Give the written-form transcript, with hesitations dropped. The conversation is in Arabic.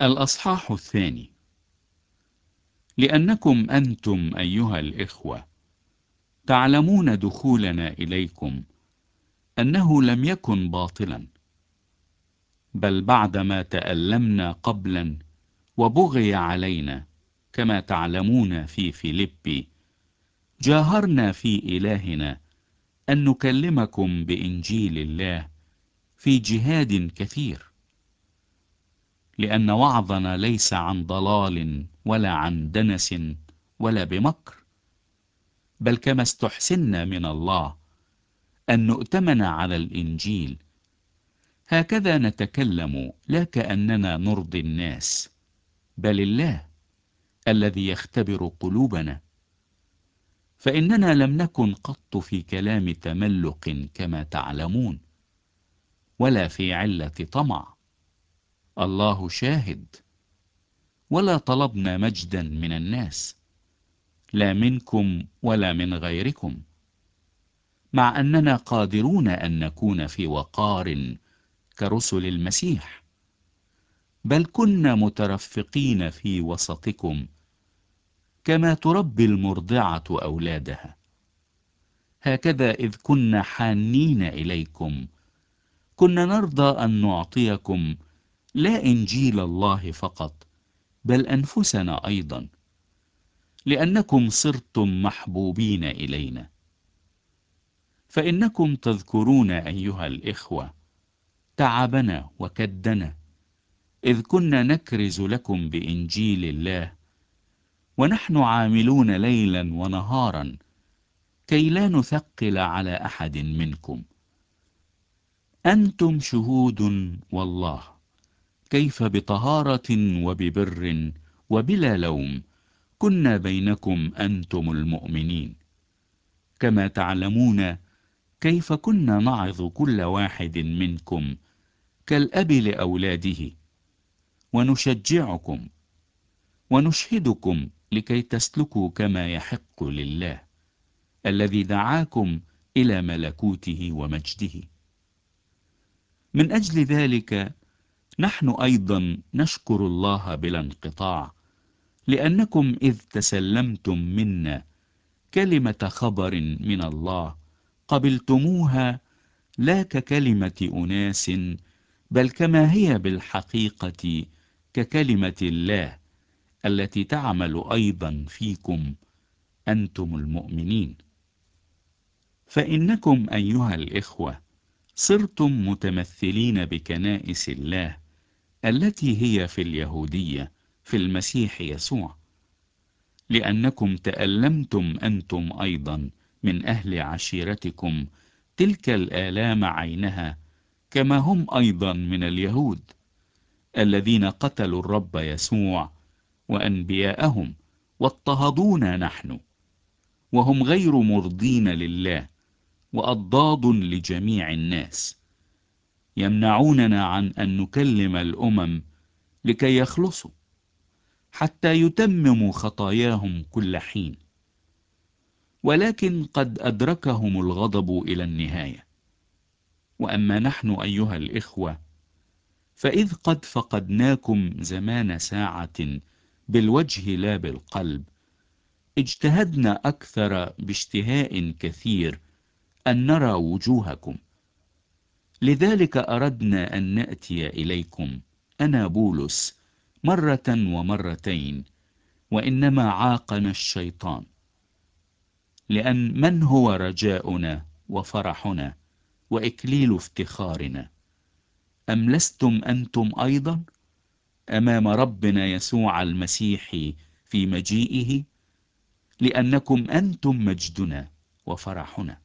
الأصحاح الثاني. لأنكم أنتم أيها الإخوة تعلمون دخولنا إليكم أنه لم يكن باطلا، بل بعدما تألمنا قبلا وبغي علينا كما تعلمون في فيلبي، جاهرنا في إلهنا أن نكلمكم بإنجيل الله في جهاد كثير، لأن وعظنا ليس عن ضلال ولا عن دنس ولا بمكر، بل كما استحسنا من الله أن نؤتمن على الإنجيل، هكذا نتكلم، لا كأننا نرضي الناس، بل الله الذي يختبر قلوبنا. فإننا لم نكن قط في كلام تملق كما تعلمون، ولا في علة طمع، الله شاهد، ولا طلبنا مجدا من الناس، لا منكم ولا من غيركم، مع أننا قادرون أن نكون في وقار كرسل المسيح، بل كنا مترفقين في وسطكم كما تربي المرضعة أولادها، هكذا إذ كنا حانين إليكم كنا نرضى أن نعطيكم لا إنجيل الله فقط، بل أنفسنا أيضا، لأنكم صرتم محبوبين إلينا. فإنكم تذكرون أيها الإخوة تعبنا وكدنا، إذ كنا نكرز لكم بإنجيل الله ونحن عاملون ليلا ونهارا كي لا نثقل على أحد منكم. أنتم شهود والله كيف بطهارة وببر وبلا لوم كنا بينكم أنتم المؤمنين، كما تعلمون كيف كنا نعظ كل واحد منكم كالأب لأولاده، ونشجعكم ونشهدكم لكي تسلكوا كما يحق لله الذي دعاكم إلى ملكوته ومجده. من أجل ذلك نحن أيضا نشكر الله بلا انقطاع، لأنكم إذ تسلمتم منا كلمة خبر من الله قبلتموها لا ككلمة أناس، بل كما هي بالحقيقة ككلمة الله التي تعمل أيضا فيكم أنتم المؤمنين. فإنكم أيها الإخوة صرتم متمثلين بكنائس الله التي هي في اليهودية في المسيح يسوع، لأنكم تألمتم أنتم أيضا من أهل عشيرتكم تلك الآلام عينها، كما هم أيضا من اليهود الذين قتلوا الرب يسوع وأنبياءهم واضطهدونا نحن، وهم غير مرضين لله وأضداد لجميع الناس، يمنعوننا عن أن نكلم الأمم لكي يخلصوا، حتى يتمموا خطاياهم كل حين. ولكن قد أدركهم الغضب إلى النهاية. وأما نحن أيها الإخوة فإذ قد فقدناكم زمان ساعة بالوجه لا بالقلب، اجتهدنا أكثر باشتهاء كثير أن نرى وجوهكم. لذلك أردنا أن نأتي إليكم أنا بولس مرة ومرتين، وإنما عاقنا الشيطان. لأن من هو رجاؤنا وفرحنا وإكليل افتخارنا؟ أم لستم أنتم أيضا أمام ربنا يسوع المسيح في مجيئه؟ لأنكم أنتم مجدنا وفرحنا.